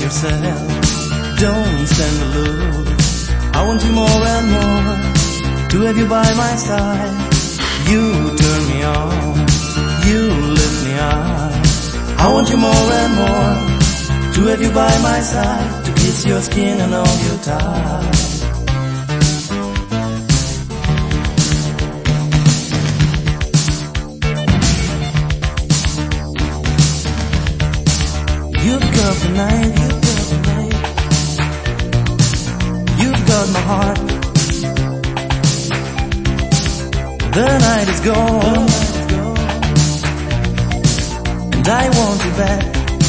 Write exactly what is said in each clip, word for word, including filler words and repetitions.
yourself, don't stand aloof. I want you more and more, to have you by my side. You turn me on, you lift me high. I want you more and more, to have you by my side, to kiss your skin and hold you tight. You've got the night, you've got the night. You've got my heart. The night is gone, and I want you back.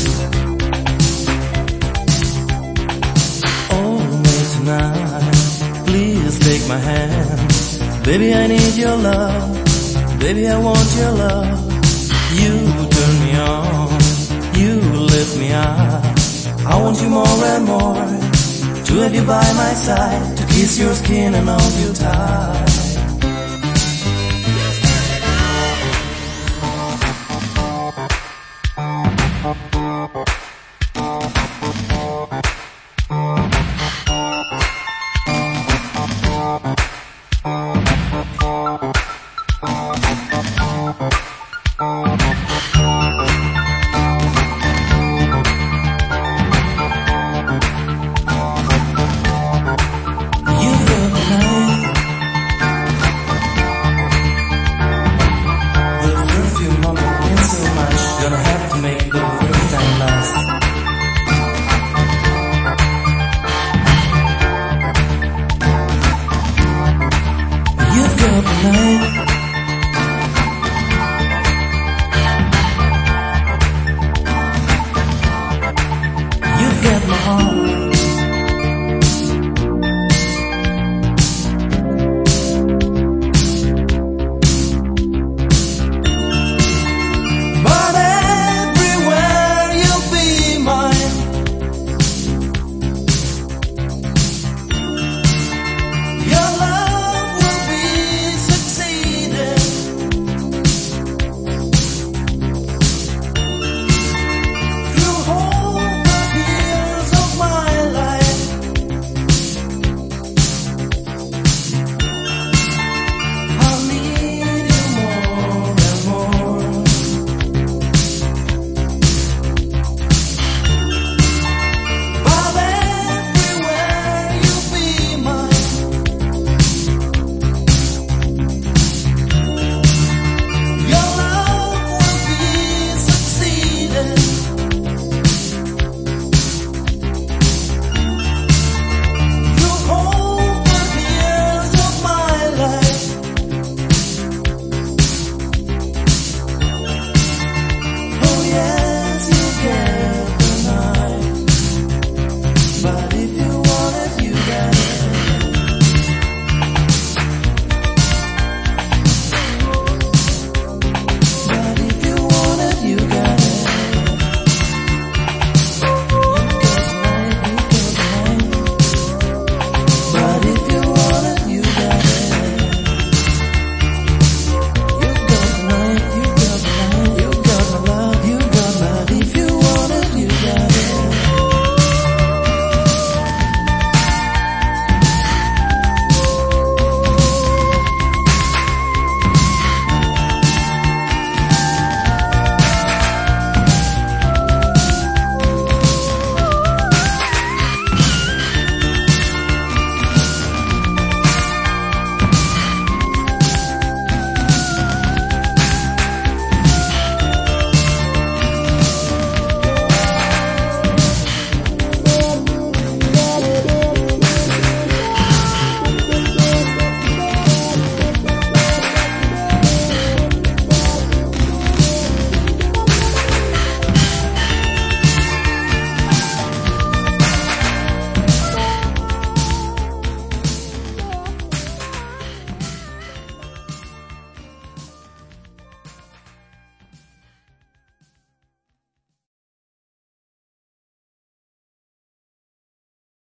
Oh, me tonight, please take my hand. Baby, I need your love. Baby, I want your love. You turn me on, you lift me up. I want you more and more, to have you by my side, to kiss your skin and hold you tight.